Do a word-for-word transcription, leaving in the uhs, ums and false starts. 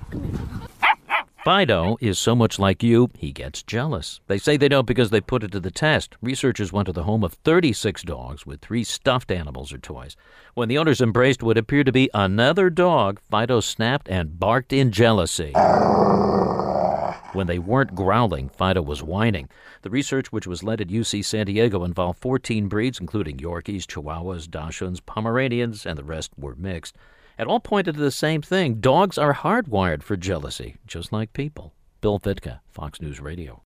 Fido is so much like you, he gets jealous. They say they don't because they put it to the test. Researchers went to the home of thirty-six dogs with three stuffed animals or toys. When the owners embraced what appeared to be another dog, Fido snapped and barked in jealousy. When they weren't growling, Fido was whining. The research, which was led at U C San Diego, involved fourteen breeds, including Yorkies, Chihuahuas, Dachshunds, Pomeranians, and the rest were mixed. It all pointed to the same thing. Dogs are hardwired for jealousy, just like people. Bill Vitka, Fox News Radio.